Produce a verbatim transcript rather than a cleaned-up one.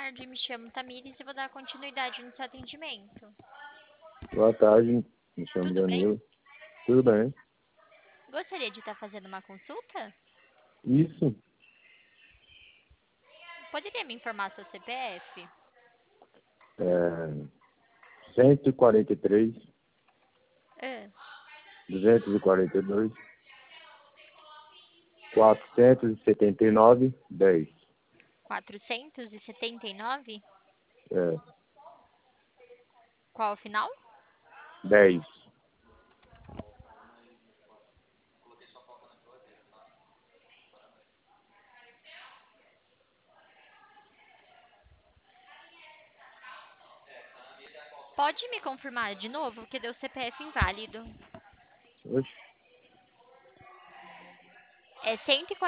tarde, me chamo Tamires e vou dar continuidade no seu atendimento. Boa tarde, me chamo Tudo bem? Danilo. Tudo bem? Gostaria de estar fazendo uma consulta? Isso, Poderia me informar seu C P F? é cento e quarenta e três, Ah, duzentos e quarenta e dois, quatrocentos e setenta e nove, dez. quatrocentos e setenta e nove? É, Qual o final? dez. Pode me confirmar de novo, porque deu C P F inválido. Oxe, É cento e